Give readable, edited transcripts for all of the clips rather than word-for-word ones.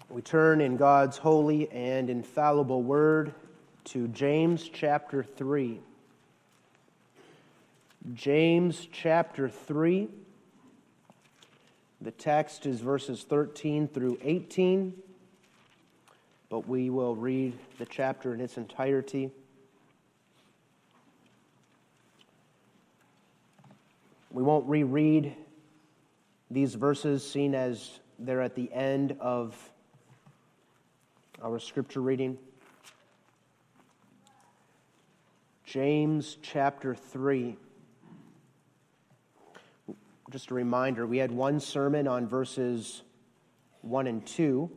We turn in God's holy and infallible word to James chapter 3. James chapter 3. The text is verses 13 through 18, but we will read the chapter in its entirety. We won't reread these verses, seen as they're at the end of our scripture reading. James chapter 3. Just a reminder, we had one sermon on verses 1 through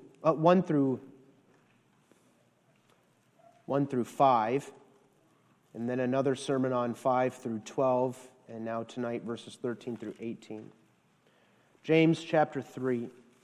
5, and then another sermon on 5 through 12, and now tonight verses 13 through 18. James chapter 3.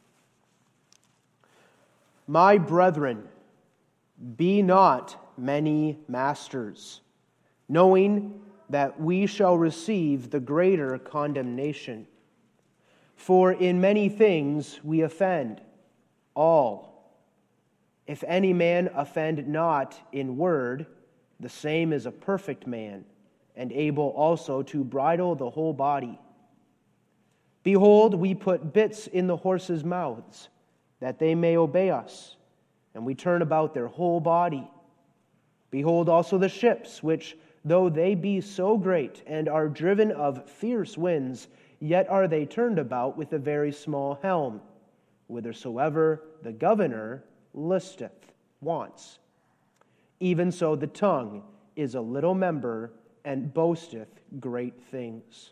My brethren, be not many masters, knowing that we shall receive the greater condemnation. For in many things we offend all. If any man offend not in word, the same is a perfect man, and able also to bridle the whole body. Behold, we put bits in the horses' mouths, that they may obey us, and we turn about their whole body. Behold also the ships, which, though they be so great, and are driven of fierce winds, yet are they turned about with a very small helm, whithersoever the governor listeth, wants. Even so the tongue is a little member, and boasteth great things.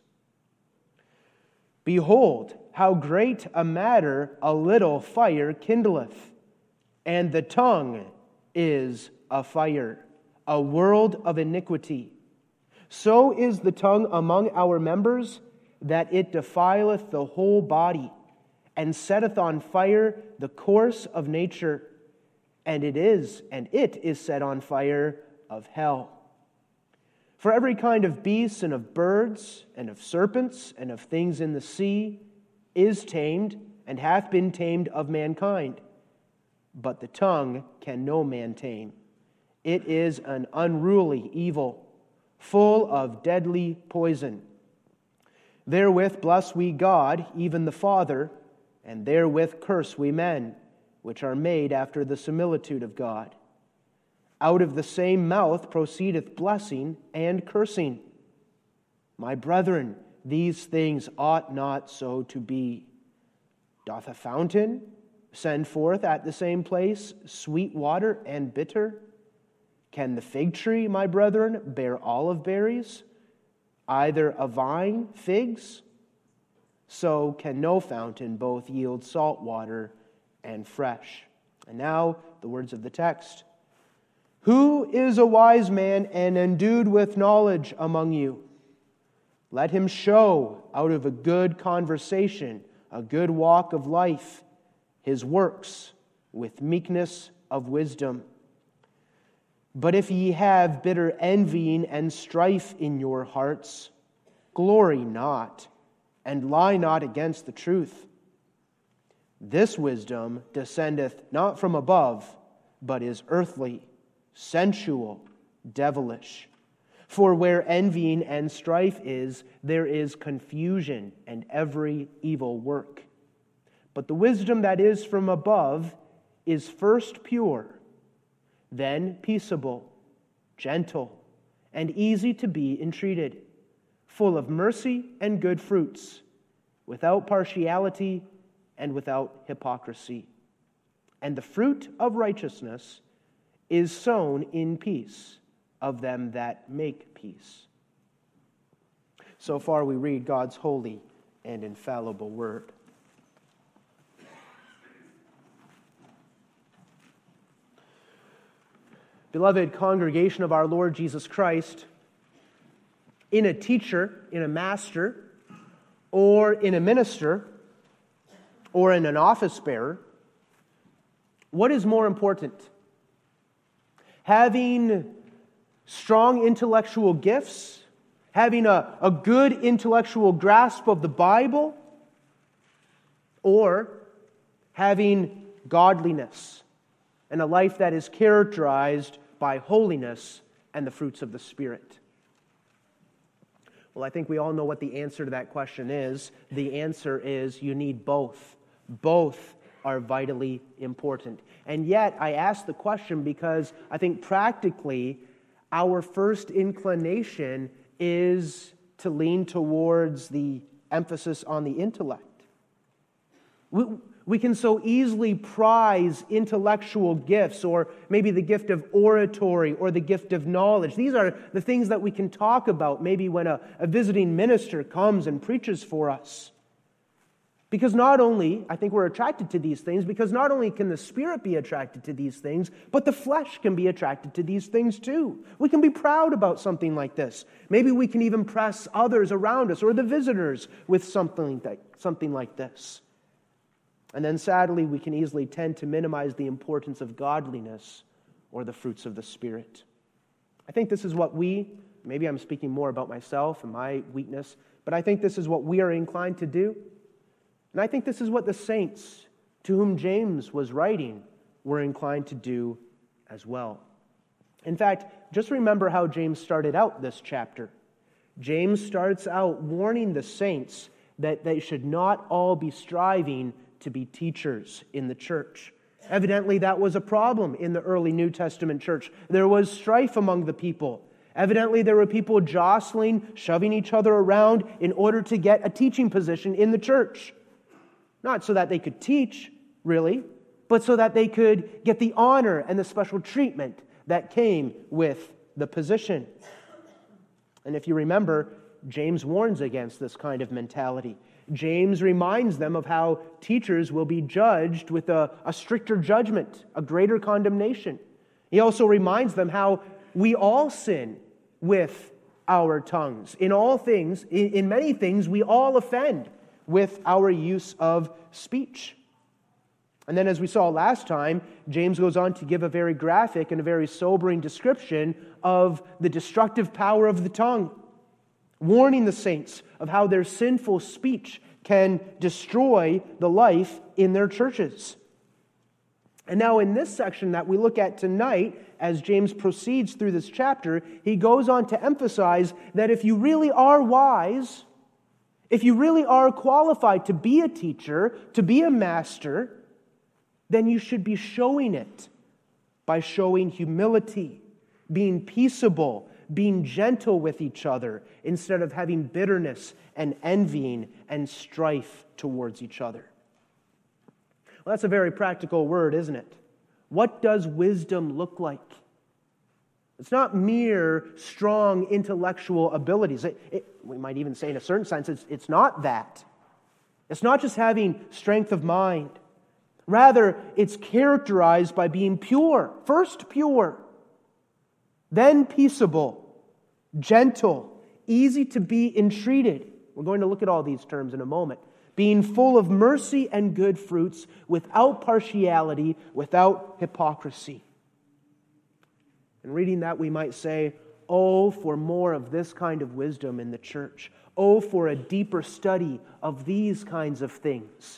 Behold, how great a matter a little fire kindleth, and the tongue is a fire, a world of iniquity. So is the tongue among our members, that it defileth the whole body, and setteth on fire the course of nature, and it is set on fire of hell. For every kind of beasts and of birds and of serpents and of things in the sea is tamed and hath been tamed of mankind. But the tongue can no man tame. It is an unruly evil, full of deadly poison. Therewith bless we God, even the Father, and therewith curse we men, which are made after the similitude of God. Out of the same mouth proceedeth blessing and cursing. My brethren, these things ought not so to be. Doth a fountain send forth at the same place sweet water and bitter? Can the fig tree, my brethren, bear olive berries? Either a vine figs? So can no fountain both yield salt water and fresh. And now the words of the text. Who is a wise man and endued with knowledge among you? Let him show out of a good conversation, a good walk of life, his works with meekness of wisdom. But if ye have bitter envying and strife in your hearts, glory not, and lie not against the truth. This wisdom descendeth not from above, but is earthly, sensual, devilish. For where envying and strife is, there is confusion and every evil work. But the wisdom that is from above is first pure, then peaceable, gentle, and easy to be entreated, full of mercy and good fruits, without partiality and without hypocrisy. And the fruit of righteousness is sown in peace of them that make peace. So far we read God's holy and infallible word. Beloved congregation of our Lord Jesus Christ, in a teacher, in a master, or in a minister, or in an office bearer, what is more important? Having strong intellectual gifts, having a good intellectual grasp of the Bible, or having godliness, and a life that is characterized by holiness and the fruits of the Spirit? Well, I think we all know what the answer to that question is. The answer is you need both. Both are vitally important. And yet, I ask the question because I think practically our first inclination is to lean towards the emphasis on the intellect. We can so easily prize intellectual gifts, or maybe the gift of oratory or the gift of knowledge. These are the things that we can talk about maybe when a visiting minister comes and preaches for us. Because not only, I think we're attracted to these things, because not only can the Spirit be attracted to these things, but the flesh can be attracted to these things too. We can be proud about something like this. Maybe we can even impress others around us or the visitors with something like this. And then sadly, we can easily tend to minimize the importance of godliness or the fruits of the Spirit. I think this is what maybe I'm speaking more about myself and my weakness, but I think this is what we are inclined to do. And I think this is what the saints to whom James was writing were inclined to do as well. In fact, just remember how James started out this chapter. James starts out warning the saints that they should not all be striving to be teachers in the church. Evidently, that was a problem in the early New Testament church. There was strife among the people. Evidently, there were people jostling, shoving each other around in order to get a teaching position in the church. Not so that they could teach, really, but so that they could get the honor and the special treatment that came with the position. And if you remember, James warns against this kind of mentality. James reminds them of how teachers will be judged with a stricter judgment, a greater condemnation. He also reminds them how we all sin with our tongues. In all things, in many things, we all offend with our use of speech. And then as we saw last time, James goes on to give a very graphic and a very sobering description of the destructive power of the tongue, warning the saints of how their sinful speech can destroy the life in their churches. And now in this section that we look at tonight, as James proceeds through this chapter, he goes on to emphasize that if you really are wise, if you really are qualified to be a teacher, to be a master, then you should be showing it by showing humility, being peaceable, being gentle with each other, instead of having bitterness and envying and strife towards each other. Well, that's a very practical word, isn't it? What does wisdom look like? It's not mere strong intellectual abilities. We might even say in a certain sense, it's not that. It's not just having strength of mind. Rather, it's characterized by being pure. First pure, then peaceable, gentle, easy to be entreated. We're going to look at all these terms in a moment. Being full of mercy and good fruits, without partiality, without hypocrisy. And reading that, we might say, oh, for more of this kind of wisdom in the church. Oh, for a deeper study of these kinds of things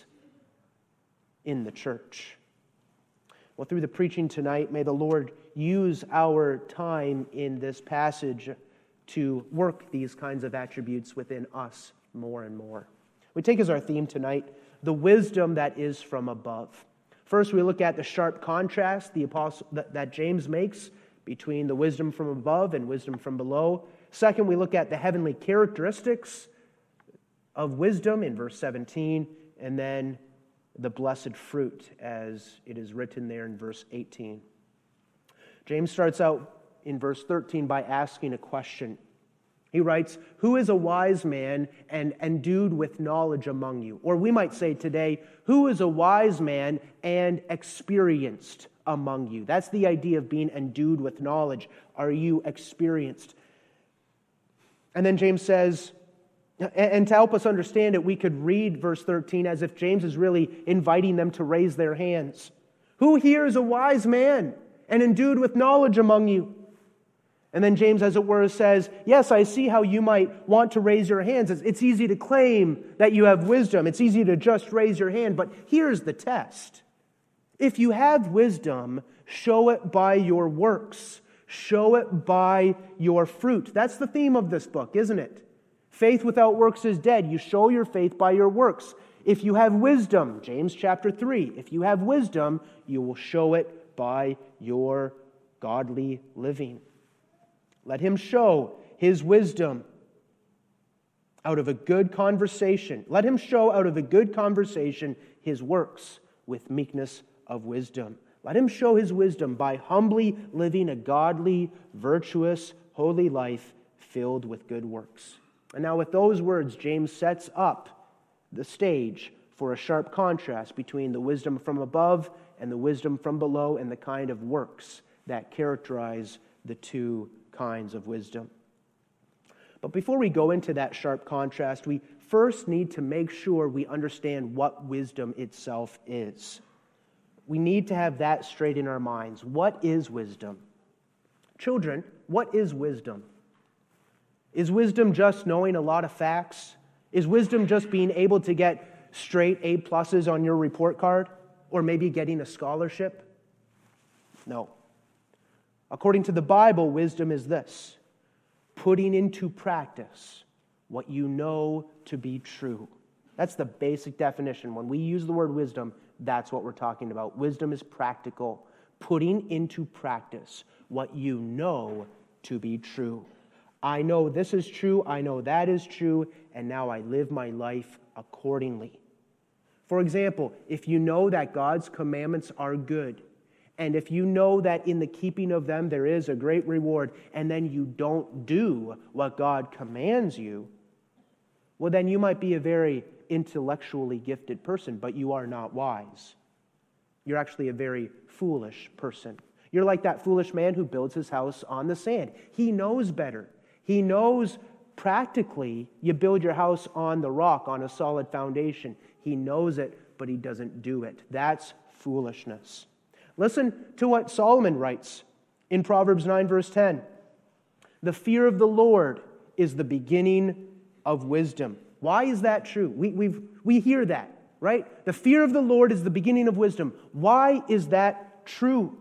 in the church. Well, through the preaching tonight, may the Lord use our time in this passage to work these kinds of attributes within us more and more. We take as our theme tonight, the wisdom that is from above. First, we look at the sharp contrast that James makes between the wisdom from above and wisdom from below. Second, we look at the heavenly characteristics of wisdom in verse 17, and then the blessed fruit as it is written there in verse 18. James starts out in verse 13 by asking a question. He writes, "Who is a wise man and endued with knowledge among you?" Or we might say today, "Who is a wise man and experienced among you?" That's the idea of being endued with knowledge. Are you experienced? And then James says, and to help us understand it, we could read verse 13 as if James is really inviting them to raise their hands. "Who here is a wise man and endued with knowledge among you?" And then James, as it were, says, yes, I see how you might want to raise your hands. It's easy to claim that you have wisdom. It's easy to just raise your hand, but here's the test. If you have wisdom, show it by your works. Show it by your fruit. That's the theme of this book, isn't it? Faith without works is dead. You show your faith by your works. If you have wisdom, James chapter 3, if you have wisdom, you will show it by your godly living. Let him show his wisdom out of a good conversation. Let him show out of a good conversation his works with meekness of wisdom. Let him show his wisdom by humbly living a godly, virtuous, holy life filled with good works. And now with those words, James sets up the stage for a sharp contrast between the wisdom from above and the wisdom from below and the kind of works that characterize the two kinds of wisdom. But before we go into that sharp contrast, we first need to make sure we understand what wisdom itself is. We need to have that straight in our minds. What is wisdom? Children, what is wisdom? Is wisdom just knowing a lot of facts? Is wisdom just being able to get straight A pluses on your report card? Or maybe getting a scholarship? No. According to the Bible, wisdom is this: putting into practice what you know to be true. That's the basic definition. When we use the word wisdom, that's what we're talking about. Wisdom is practical, putting into practice what you know to be true. I know this is true, I know that is true, and now I live my life accordingly. For example, if you know that God's commandments are good, and if you know that in the keeping of them there is a great reward, and then you don't do what God commands you, well, then you might be a very intellectually gifted person, but you are not wise. You're actually a very foolish person. You're like that foolish man who builds his house on the sand. He knows better. He knows practically you build your house on the rock, on a solid foundation. He knows it, but he doesn't do it. That's foolishness. Listen to what Solomon writes in Proverbs 9, verse 10. The fear of the Lord is the beginning of wisdom. Why is that true? We hear that, right? The fear of the Lord is the beginning of wisdom. Why is that true?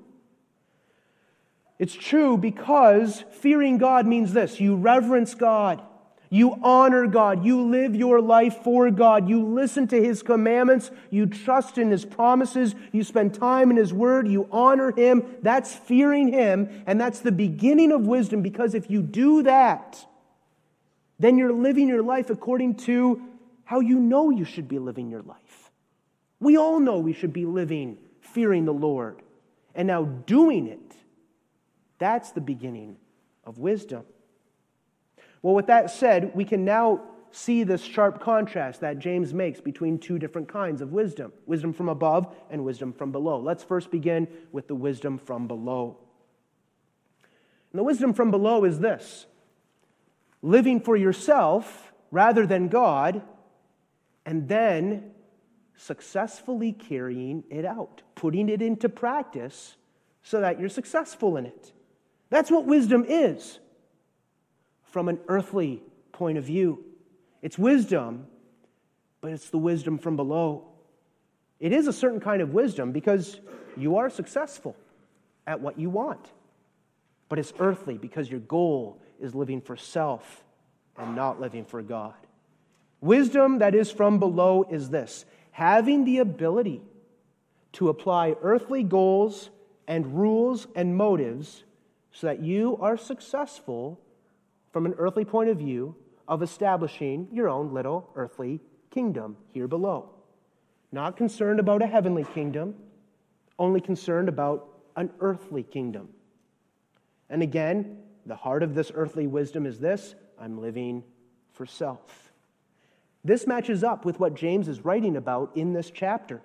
It's true because fearing God means this: you reverence God, you honor God, you live your life for God, you listen to His commandments, you trust in His promises, you spend time in His Word, you honor Him. That's fearing Him, and that's the beginning of wisdom, because if you do that, then you're living your life according to how you know you should be living your life. We all know we should be living fearing the Lord, and now doing it, that's the beginning of wisdom. Well, with that said, we can now see this sharp contrast that James makes between two different kinds of wisdom: wisdom from above and wisdom from below. Let's first begin with the wisdom from below. And the wisdom from below is this: living for yourself rather than God, and then successfully carrying it out, putting it into practice so that you're successful in it. That's what wisdom is from an earthly point of view. It's wisdom, but it's the wisdom from below. It is a certain kind of wisdom because you are successful at what you want. But it's earthly because your goal is living for self and not living for God. Wisdom that is from below is this: having the ability to apply earthly goals and rules and motives so that you are successful from an earthly point of view of establishing your own little earthly kingdom here below. Not concerned about a heavenly kingdom, only concerned about an earthly kingdom. And again, the heart of this earthly wisdom is this: I'm living for self. This matches up with what James is writing about in this chapter.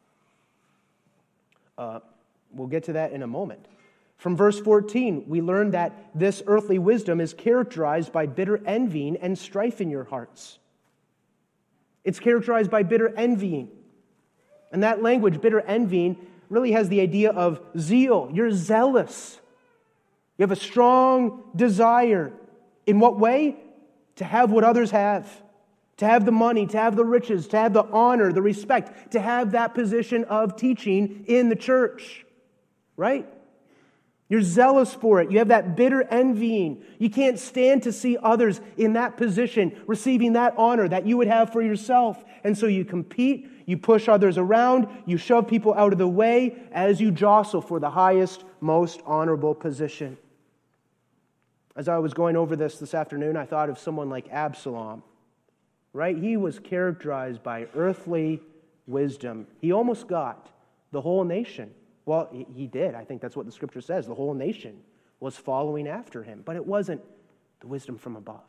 We'll get to that in a moment. From verse 14, we learn that this earthly wisdom is characterized by bitter envying and strife in your hearts. It's characterized by bitter envying. And that language, bitter envying, really has the idea of zeal. You're zealous. You have a strong desire. In what way? To have what others have. to have the money, to have the riches, to have the honor, the respect, to have that position of teaching in the church, right? You're zealous for it. You have that bitter envying. You can't stand to see others in that position, receiving that honor that you would have for yourself. And so you compete, you push others around, you shove people out of the way as you jostle for the highest, most honorable position. As I was going over this afternoon, I thought of someone like Absalom, right? He was characterized by earthly wisdom. He almost got the whole nation. Well, he did. I think that's what the scripture says. The whole nation was following after him, but it wasn't the wisdom from above.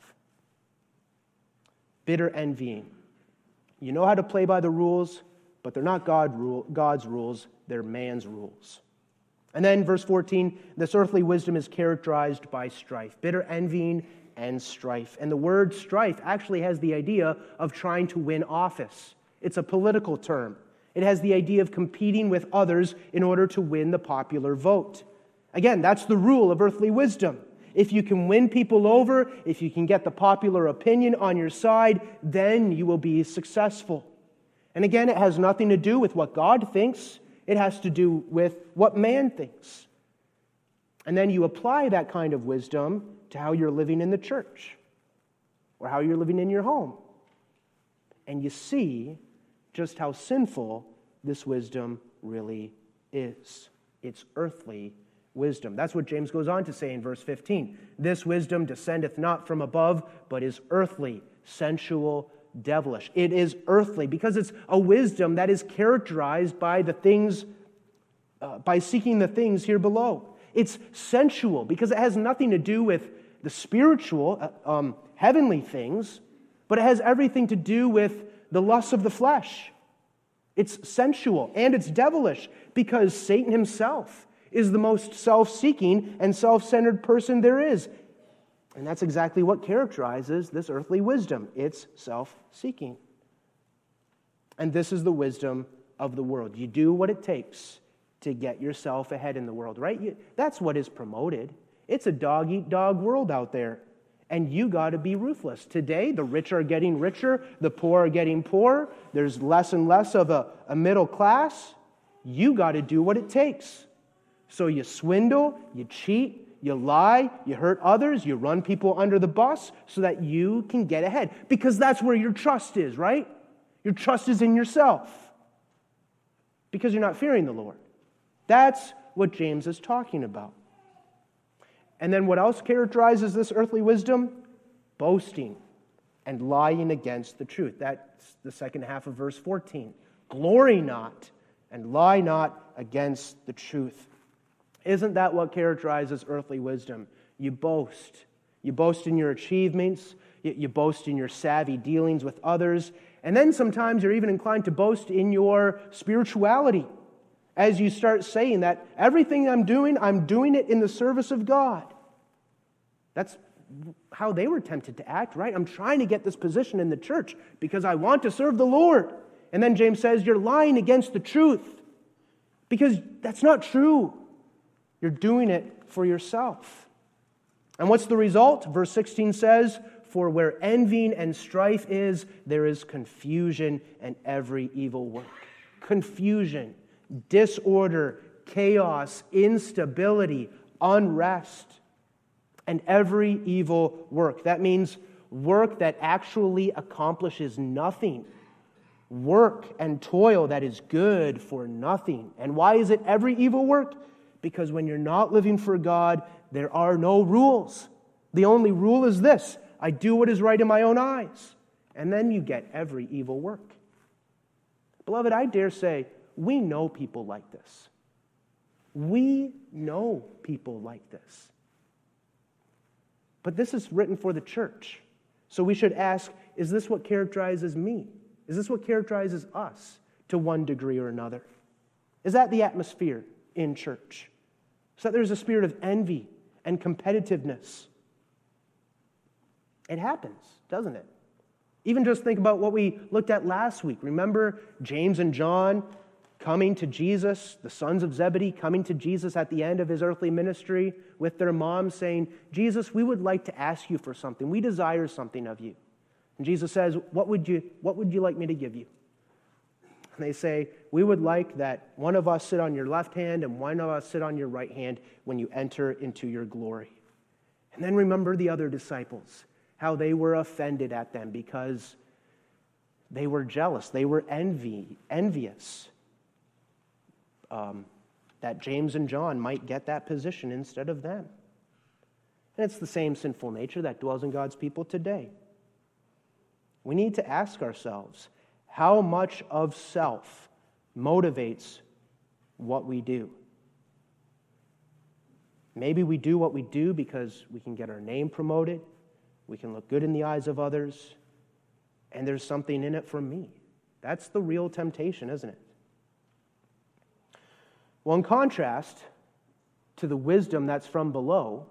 Bitter envying. You know how to play by the rules, but they're not God's rules, they're man's rules. And then verse 14, this earthly wisdom is characterized by strife, bitter envying and strife. And the word strife actually has the idea of trying to win office. It's a political term. It has the idea of competing with others in order to win the popular vote. Again, that's the rule of earthly wisdom. If you can win people over, if you can get the popular opinion on your side, then you will be successful. And again, it has nothing to do with what God thinks. It has to do with what man thinks. And then you apply that kind of wisdom to how you're living in the church or how you're living in your home. And you see just how sinful this wisdom really is. It's earthly wisdom. That's what James goes on to say in verse 15. This wisdom descendeth not from above, but is earthly, sensual, devilish. It is earthly because it's a wisdom that is characterized by the things, by seeking the things here below. It's sensual because it has nothing to do with the spiritual, heavenly things, but it has everything to do with the lusts of the flesh. It's sensual and it's devilish because Satan himself is the most self-seeking and self-centered person there is. And that's exactly what characterizes this earthly wisdom. It's self-seeking. And this is the wisdom of the world. You do what it takes to get yourself ahead in the world, right? That's what is promoted. It's a dog-eat-dog world out there. And you got to be ruthless. Today, the rich are getting richer, the poor are getting poorer. There's less and less of a middle class. You got to do what it takes. So you swindle, you cheat, you lie, you hurt others, you run people under the bus so that you can get ahead. Because that's where your trust is, right? Your trust is in yourself. Because you're not fearing the Lord. That's what James is talking about. And then what else characterizes this earthly wisdom? Boasting and lying against the truth. That's the second half of verse 14. Glory not and lie not against the truth. Isn't that what characterizes earthly wisdom? You boast. You boast in your achievements. You boast in your savvy dealings with others. And then sometimes you're even inclined to boast in your spirituality. As you start saying that everything I'm doing it in the service of God. That's how they were tempted to act, right? I'm trying to get this position in the church because I want to serve the Lord. And then James says, you're lying against the truth because that's not true. You're doing it for yourself. And what's the result? Verse 16 says, for where envying and strife is, there is confusion and every evil work. Confusion, disorder, chaos, instability, unrest, and every evil work. That means work that actually accomplishes nothing. Work and toil that is good for nothing. And why is it every evil work? Because when you're not living for God, there are no rules. The only rule is this: I do what is right in my own eyes. And then you get every evil work. Beloved, I dare say, we know people like this. We know people like this. But this is written for the church. So we should ask, is this what characterizes me? Is this what characterizes us to one degree or another? Is that the atmosphere in church? So that there's a spirit of envy and competitiveness. It happens, doesn't it? Even just think about what we looked at last week. Remember James and John coming to Jesus, the sons of Zebedee coming to Jesus at the end of his earthly ministry with their mom saying, Jesus, we would like to ask you for something. We desire something of you. And Jesus says, what would you like me to give you? And they say, we would like that one of us sit on your left hand and one of us sit on your right hand when you enter into your glory. And then remember the other disciples, how they were offended at them because they were jealous, they were envious that James and John might get that position instead of them. And it's the same sinful nature that dwells in God's people today. We need to ask ourselves, how much of self motivates what we do? Maybe we do what we do because we can get our name promoted, we can look good in the eyes of others, and there's something in it for me. That's the real temptation, isn't it? Well, in contrast to the wisdom that's from below,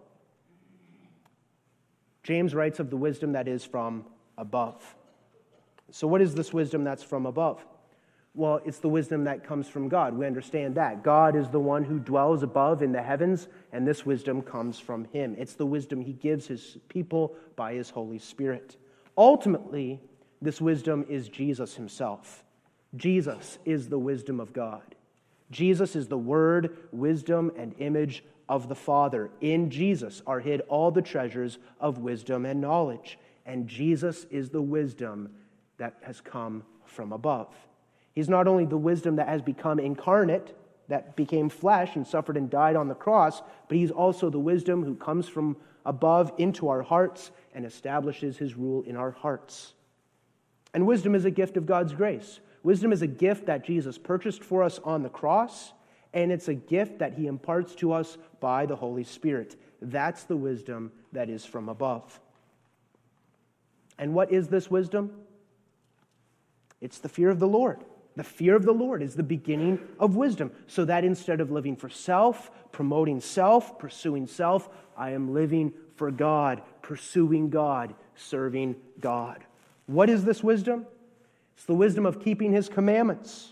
James writes of the wisdom that is from above. So what is this wisdom that's from above? Well, it's the wisdom that comes from God. We understand that. God is the one who dwells above in the heavens, and this wisdom comes from Him. It's the wisdom He gives His people by His Holy Spirit. Ultimately, this wisdom is Jesus Himself. Jesus is the wisdom of God. Jesus is the Word, wisdom, and image of the Father. In Jesus are hid all the treasures of wisdom and knowledge. And Jesus is the wisdom that has come from above. He's not only the wisdom that has become incarnate, that became flesh and suffered and died on the cross, but He's also the wisdom who comes from above into our hearts and establishes His rule in our hearts. And wisdom is a gift of God's grace. Wisdom is a gift that Jesus purchased for us on the cross, and it's a gift that He imparts to us by the Holy Spirit. That's the wisdom that is from above. And what is this wisdom? It's the fear of the Lord. The fear of the Lord is the beginning of wisdom, so that instead of living for self, promoting self, pursuing self, I am living for God, pursuing God, serving God. What is this wisdom? It's the wisdom of keeping His commandments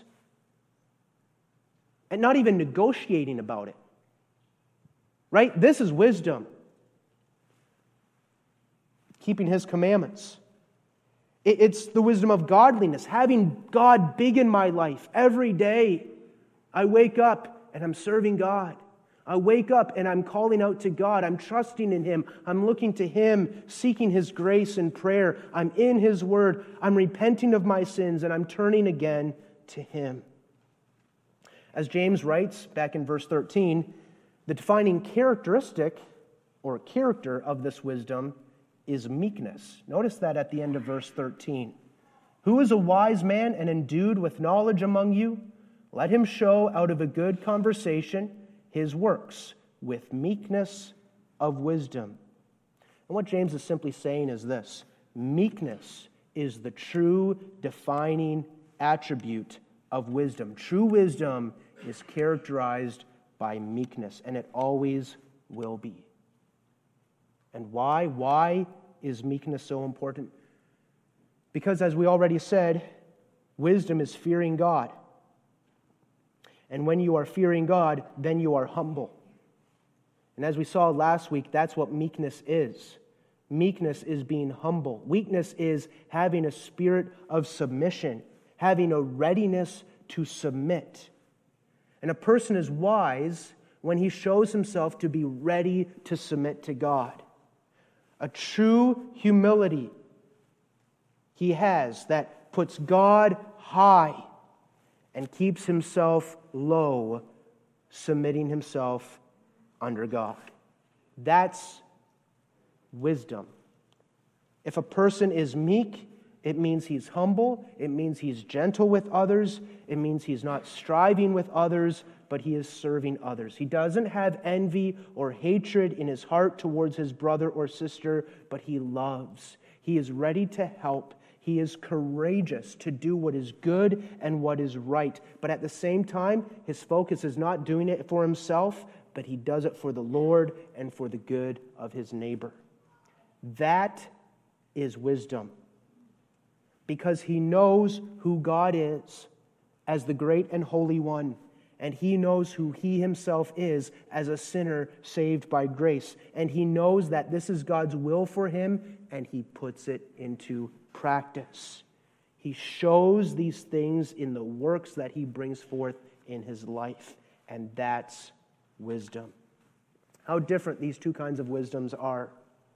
and not even negotiating about it. Right? This is wisdom. Keeping His commandments. It's the wisdom of godliness, having God big in my life every day. I wake up and I'm serving God. I wake up and I'm calling out to God. I'm trusting in Him. I'm looking to Him, seeking His grace in prayer. I'm in His Word. I'm repenting of my sins and I'm turning again to Him. As James writes back in verse 13, the defining characteristic or character of this wisdom is meekness. Notice that at the end of verse 13. Who is a wise man and endued with knowledge among you? Let him show out of a good conversation his works with meekness of wisdom. And what James is simply saying is this: meekness is the true defining attribute of wisdom. True wisdom is characterized by meekness, and it always will be. And why? Why is meekness so important? Because, as we already said, wisdom is fearing God. And when you are fearing God, then you are humble. And as we saw last week, that's what meekness is. Meekness is being humble. Weakness is having a spirit of submission, having a readiness to submit. And a person is wise when he shows himself to be ready to submit to God. A true humility he has that puts God high and keeps himself low, submitting himself under God. That's wisdom. If a person is meek, it means he's humble, it means he's gentle with others, it means he's not striving with others, but he is serving others. He doesn't have envy or hatred in his heart towards his brother or sister, but he loves. He is ready to help. He is courageous to do what is good and what is right. But at the same time, his focus is not doing it for himself, but he does it for the Lord and for the good of his neighbor. That is wisdom. Because he knows who God is as the great and holy one. And he knows who he himself is as a sinner saved by grace. And he knows that this is God's will for him, and he puts it into practice. He shows these things in the works that he brings forth in his life, and that's wisdom. How different these two kinds of wisdoms are.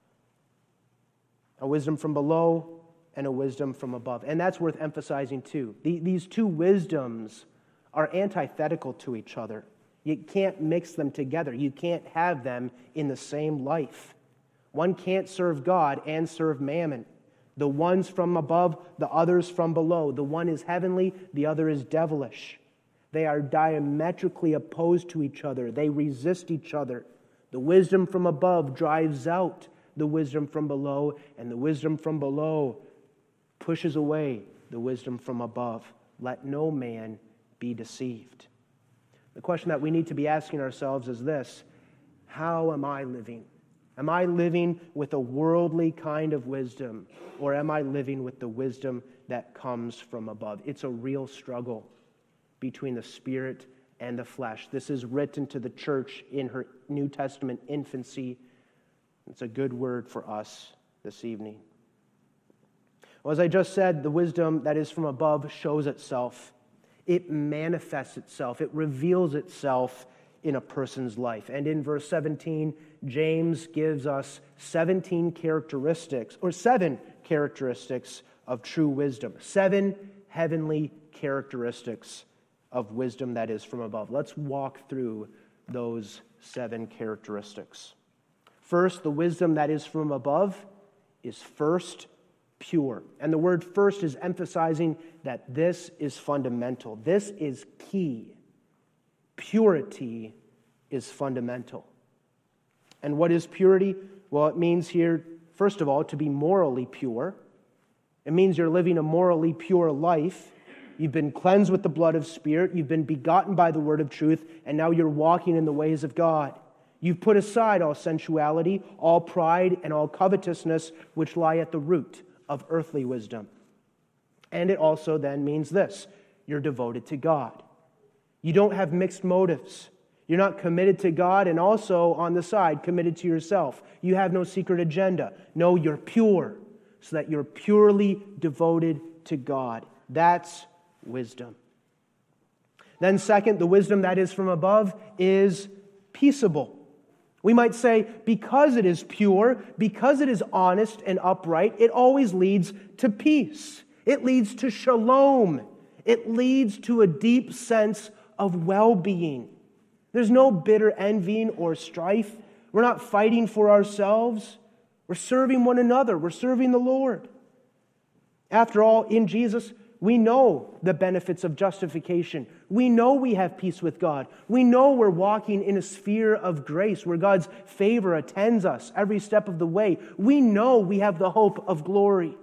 A wisdom from below and a wisdom from above. And that's worth emphasizing too. These two wisdoms are antithetical to each other. You can't mix them together. You can't have them in the same life. One can't serve God and serve mammon. The one's from above, the other's from below. The one is heavenly, the other is devilish. They are diametrically opposed to each other. They resist each other. The wisdom from above drives out the wisdom from below, and the wisdom from below pushes away the wisdom from above. Let no man be deceived. The question that we need to be asking ourselves is this: how am I living? Am I living with a worldly kind of wisdom, or am I living with the wisdom that comes from above? It's a real struggle between the spirit and the flesh. This is written to the church in her New Testament infancy. It's a good word for us this evening. Well, as I just said, the wisdom that is from above shows itself. It manifests itself. It reveals itself in a person's life. And in verse 17, James gives us 7 characteristics of true wisdom. 7 heavenly characteristics of wisdom that is from above. Let's walk through those 7 characteristics. First, the wisdom that is from above is first pure. And the word first is emphasizing that this is fundamental. This is key. Purity is fundamental. And what is purity? Well, it means here, first of all, to be morally pure. It means you're living a morally pure life. You've been cleansed with the blood of Spirit. You've been begotten by the word of truth. And now you're walking in the ways of God. You've put aside all sensuality, all pride, and all covetousness, which lie at the root of earthly wisdom. And it also then means this: you're devoted to God. You don't have mixed motives. You're not committed to God and also, on the side, committed to yourself. You have no secret agenda. No, you're pure, so that you're purely devoted to God. That's wisdom. Then second, the wisdom that is from above is peaceable. We might say, because it is pure, because it is honest and upright, it always leads to peace. It leads to shalom. It leads to a deep sense of well-being. There's no bitter envying or strife. We're not fighting for ourselves. We're serving one another. We're serving the Lord. After all, in Jesus, we know the benefits of justification. We know we have peace with God. We know we're walking in a sphere of grace where God's favor attends us every step of the way. We know we have the hope of glory.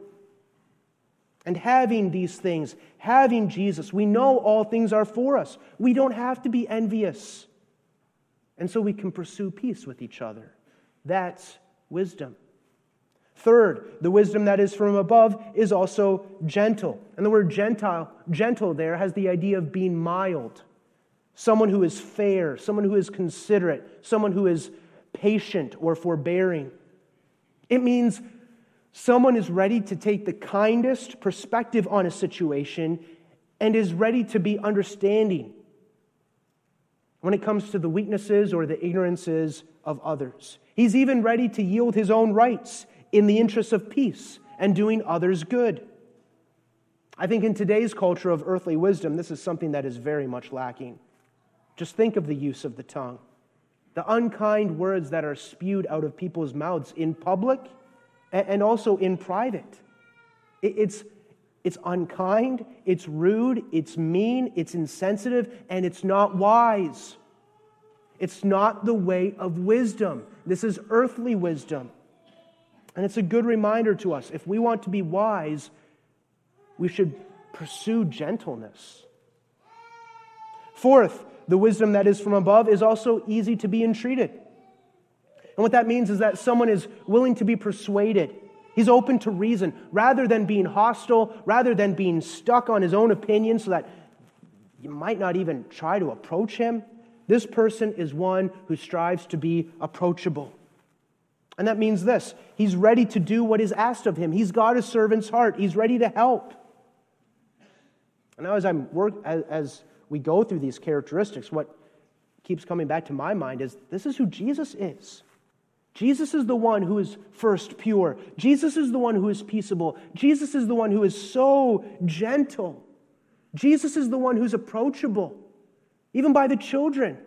And having these things, having Jesus, we know all things are for us. We don't have to be envious. And so we can pursue peace with each other. That's wisdom. Third, the wisdom that is from above is also gentle. And the word gentle there has the idea of being mild. Someone who is fair, someone who is considerate, someone who is patient or forbearing. It means someone is ready to take the kindest perspective on a situation and is ready to be understanding when it comes to the weaknesses or the ignorances of others. He's even ready to yield his own rights in the interest of peace and doing others good. I think in today's culture of earthly wisdom, this is something that is very much lacking. Just think of the use of the tongue. The unkind words that are spewed out of people's mouths in public and also in private. It's unkind, it's rude, it's mean, it's insensitive, and it's not wise. It's not the way of wisdom. This is earthly wisdom. And it's a good reminder to us. If we want to be wise, we should pursue gentleness. Fourth, the wisdom that is from above is also easy to be entreated. And what that means is that someone is willing to be persuaded. He's open to reason. Rather than being hostile, rather than being stuck on his own opinion so that you might not even try to approach him, this person is one who strives to be approachable. And that means this: he's ready to do what is asked of him. He's got a servant's heart. He's ready to help. And now as we go through these characteristics, what keeps coming back to my mind is this is who Jesus is. Jesus is the one who is first pure. Jesus is the one who is peaceable. Jesus is the one who is so gentle. Jesus is the one who's approachable, even by the children.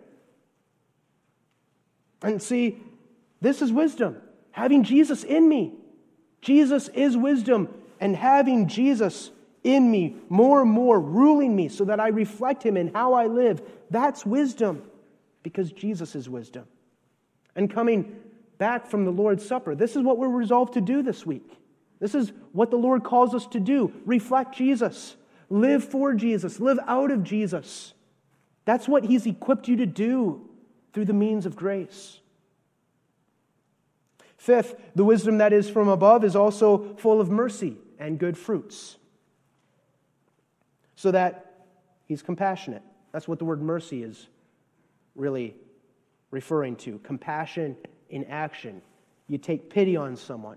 And see, this is wisdom. Having Jesus in me. Jesus is wisdom. And having Jesus in me, more and more, ruling me so that I reflect him in how I live, that's wisdom. Because Jesus is wisdom. And coming back from the Lord's Supper, this is what we're resolved to do this week. This is what the Lord calls us to do. Reflect Jesus. Live for Jesus. Live out of Jesus. That's what he's equipped you to do through the means of grace. Fifth, the wisdom that is from above is also full of mercy and good fruits. So that he's compassionate. That's what the word mercy is really referring to. Compassion in action. You take pity on someone.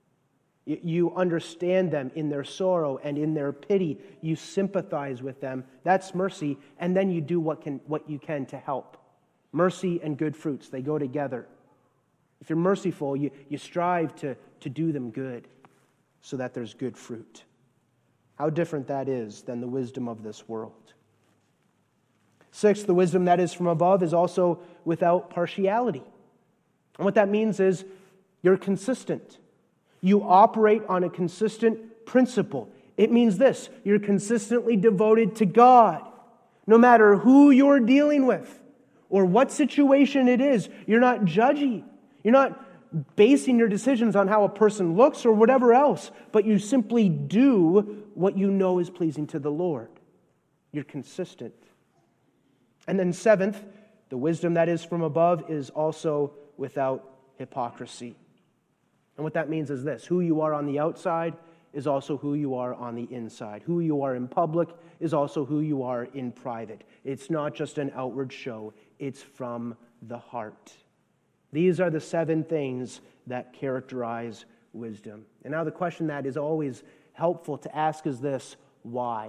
You understand them in their sorrow and in their pity. You sympathize with them. That's mercy. And then you do what you can to help. Mercy and good fruits, they go together. If you're merciful, you strive to do them good so that there's good fruit. How different that is than the wisdom of this world. Sixth, the wisdom that is from above is also without partiality. And what that means is you're consistent. You operate on a consistent principle. It means this: you're consistently devoted to God. No matter who you're dealing with or what situation it is, you're not judgy. You're not basing your decisions on how a person looks or whatever else, but you simply do what you know is pleasing to the Lord. You're consistent. And then seventh, the wisdom that is from above is also without hypocrisy. And what that means is this: who you are on the outside is also who you are on the inside. Who you are in public is also who you are in private. It's not just an outward show, it's from the heart. These are the 7 things that characterize wisdom. And now the question that is always helpful to ask is this: why?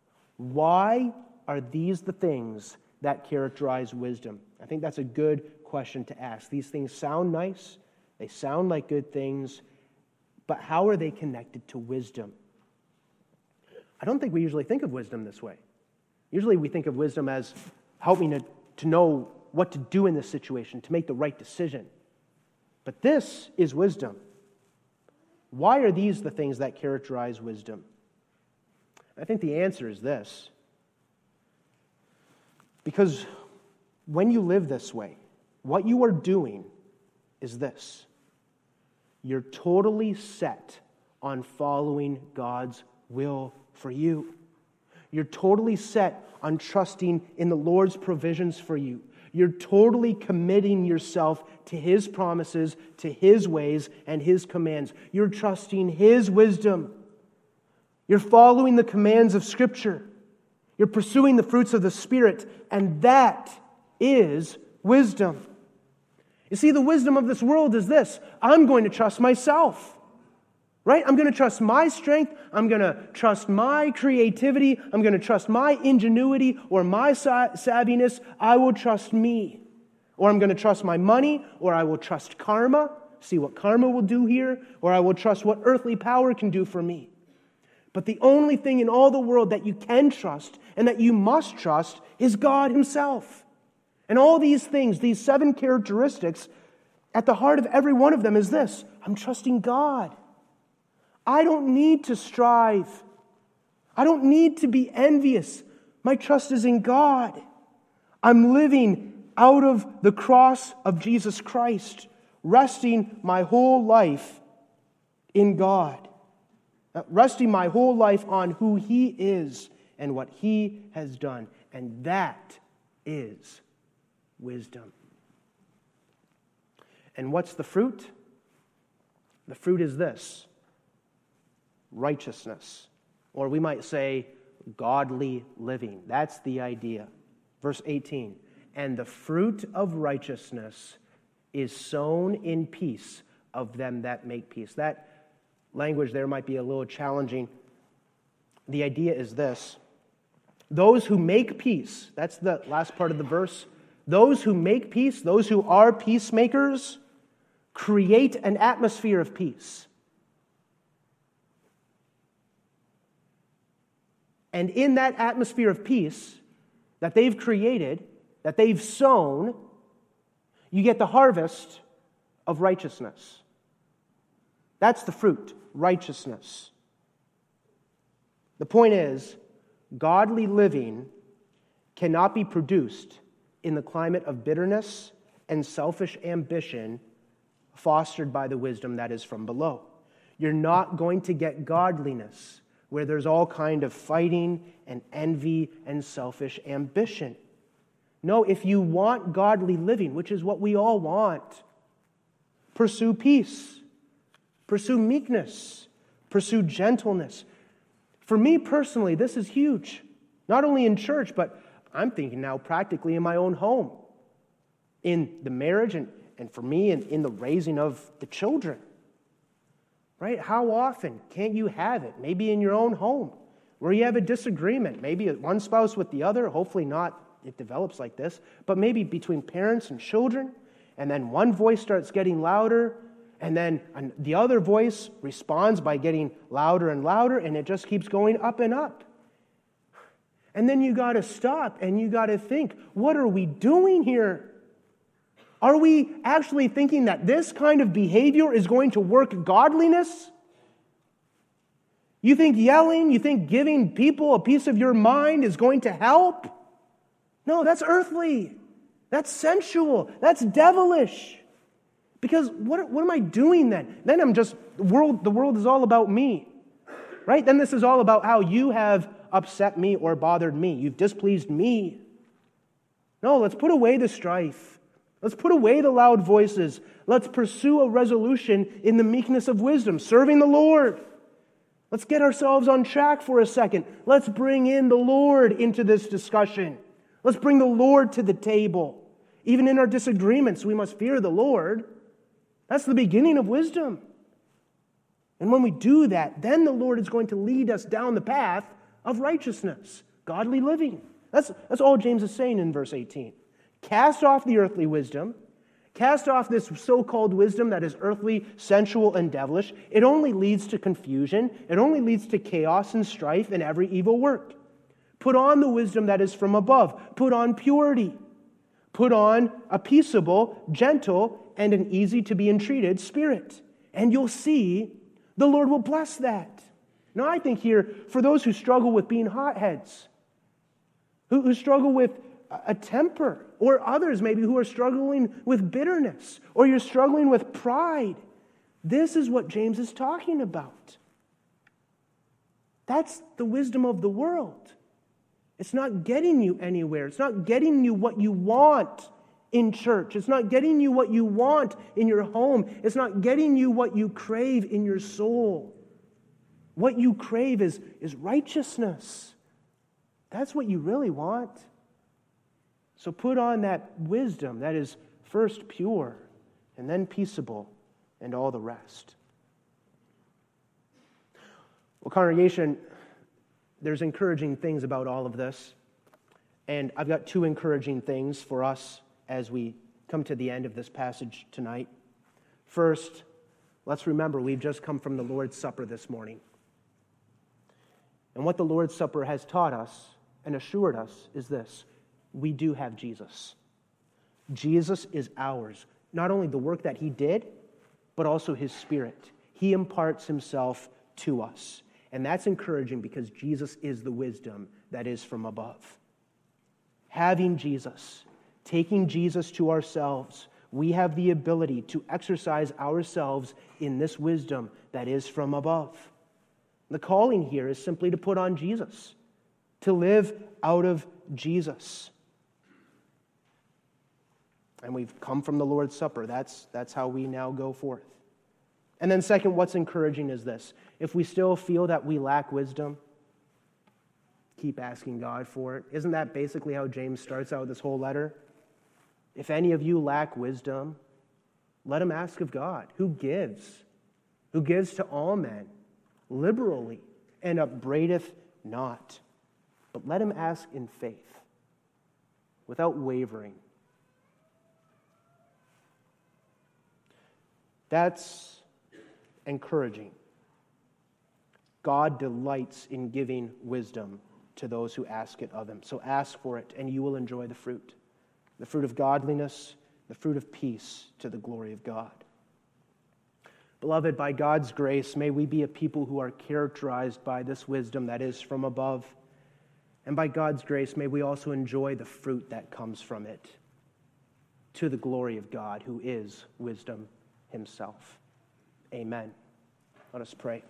Why are these the things that characterize wisdom? I think that's a good question to ask. These things sound nice. They sound like good things. But how are they connected to wisdom? I don't think we usually think of wisdom this way. Usually we think of wisdom as helping to know what to do in this situation, to make the right decision. But this is wisdom. Why are these the things that characterize wisdom? I think the answer is this: because when you live this way, what you are doing is this: you're totally set on following God's will for you. You're totally set on trusting in the Lord's provisions for you. You're totally committing yourself to His promises, to His ways, and His commands. You're trusting His wisdom. You're following the commands of Scripture. You're pursuing the fruits of the Spirit, and that is wisdom. You see, the wisdom of this world is this: I'm going to trust myself. Right? I'm going to trust my strength. I'm going to trust my creativity. I'm going to trust my ingenuity or my savviness. I will trust me. Or I'm going to trust my money, or I will trust karma, see what karma will do here, or I will trust what earthly power can do for me. But the only thing in all the world that you can trust and that you must trust is God Himself. And all these things, these 7 characteristics, at the heart of every one of them is this: I'm trusting God. I don't need to strive. I don't need to be envious. My trust is in God. I'm living out of the cross of Jesus Christ, resting my whole life in God. Resting my whole life on who He is and what He has done. And that is wisdom. And what's the fruit? The fruit is this: righteousness. Or we might say godly living. That's the idea. Verse 18. And the fruit of righteousness is sown in peace of them that make peace. That language there might be a little challenging. The idea is this: those who make peace, that's the last part of the verse, those who make peace, those who are peacemakers, create an atmosphere of peace. And in that atmosphere of peace that they've created, that they've sown, you get the harvest of righteousness. That's the fruit, righteousness. The point is, godly living cannot be produced in the climate of bitterness and selfish ambition fostered by the wisdom that is from below. You're not going to get godliness where there's all kind of fighting and envy and selfish ambition. No, if you want godly living, which is what we all want, pursue peace, pursue meekness, pursue gentleness. For me personally, this is huge. Not only in church, but I'm thinking now practically in my own home, in the marriage, and for me in the raising of the children. Right? How often can't you have it? Maybe in your own home, where you have a disagreement, maybe one spouse with the other, hopefully not, it develops like this, but maybe between parents and children, and then one voice starts getting louder, and then the other voice responds by getting louder and louder, and it just keeps going up and up. And then you got to stop and you got to think, what are we doing here? Are we actually thinking that this kind of behavior is going to work godliness? You think yelling, you think giving people a piece of your mind is going to help? No, that's earthly. That's sensual. That's devilish. Because what am I doing then? Then I'm just, the world is all about me. Right? Then this is all about how you have upset me or bothered me. You've displeased me. No, let's put away the strife. Let's put away the loud voices. Let's pursue a resolution in the meekness of wisdom, serving the Lord. Let's get ourselves on track for a second. Let's bring in the Lord into this discussion. Let's bring the Lord to the table. Even in our disagreements, we must fear the Lord. That's the beginning of wisdom. And when we do that, then the Lord is going to lead us down the path of righteousness, godly living. That's all James is saying in verse 18. Cast off the earthly wisdom. Cast off this so-called wisdom that is earthly, sensual, and devilish. It only leads to confusion. It only leads to chaos and strife and every evil work. Put on the wisdom that is from above. Put on purity. Put on a peaceable, gentle, and an easy-to-be-entreated spirit. And you'll see the Lord will bless that. Now, I think here, for those who struggle with being hotheads, who struggle with a temper, or others maybe who are struggling with bitterness, or you're struggling with pride, this is what James is talking about. That's the wisdom of the world. It's not getting you anywhere. It's not getting you what you want in church. It's not getting you what you want in your home. It's not getting you what you crave in your soul. What you crave is righteousness. That's what you really want. So put on that wisdom that is first pure and then peaceable and all the rest. Well, congregation, there's encouraging things about all of this. And I've got two encouraging things for us as we come to the end of this passage tonight. First, let's remember we've just come from the Lord's Supper this morning. And what the Lord's Supper has taught us and assured us is this: we do have Jesus. Jesus is ours. Not only the work that he did, but also his Spirit. He imparts himself to us. And that's encouraging because Jesus is the wisdom that is from above. Having Jesus, taking Jesus to ourselves, we have the ability to exercise ourselves in this wisdom that is from above. The calling here is simply to put on Jesus, to live out of Jesus. And we've come from the Lord's Supper. That's how we now go forth. And then second, what's encouraging is this: if we still feel that we lack wisdom, keep asking God for it. Isn't that basically how James starts out this whole letter? If any of you lack wisdom, let him ask of God, who gives to all men liberally and upbraideth not. But let him ask in faith, without wavering. That's encouraging. God delights in giving wisdom to those who ask it of him. So ask for it, and you will enjoy the fruit of godliness, the fruit of peace to the glory of God. Beloved, by God's grace, may we be a people who are characterized by this wisdom that is from above. And by God's grace, may we also enjoy the fruit that comes from it to the glory of God, who is wisdom himself. Amen. Let us pray.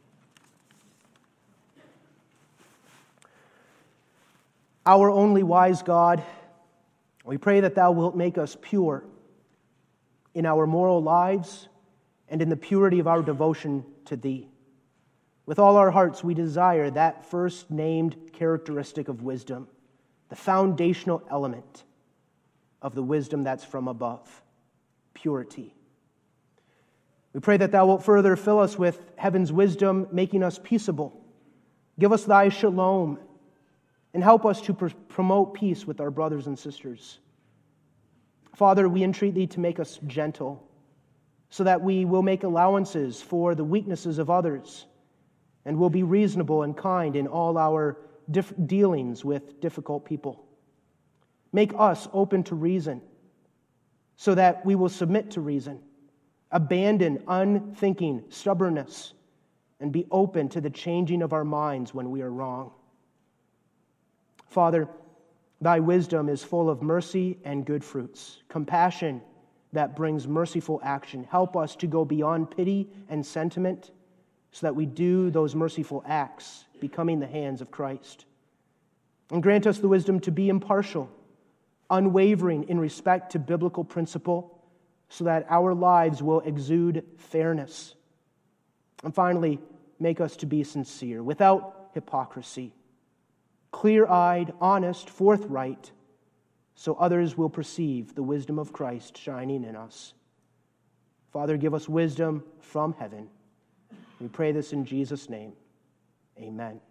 Our only wise God, we pray that thou wilt make us pure in our moral lives and in the purity of our devotion to thee. With all our hearts, we desire that first named characteristic of wisdom, the foundational element of the wisdom that's from above, purity. We pray that thou wilt further fill us with heaven's wisdom, making us peaceable. Give us thy shalom, and help us to promote peace with our brothers and sisters. Father, we entreat thee to make us gentle, so that we will make allowances for the weaknesses of others, and will be reasonable and kind in all our dealings with difficult people. Make us open to reason, so that we will submit to reason, abandon unthinking stubbornness, and be open to the changing of our minds when we are wrong. Father, thy wisdom is full of mercy and good fruits, compassion that brings merciful action. Help us to go beyond pity and sentiment so that we do those merciful acts, becoming the hands of Christ. And grant us the wisdom to be impartial, unwavering in respect to biblical principle, so that our lives will exude fairness. And finally, make us to be sincere, without hypocrisy, clear-eyed, honest, forthright, so others will perceive the wisdom of Christ shining in us. Father, give us wisdom from heaven. We pray this in Jesus' name. Amen.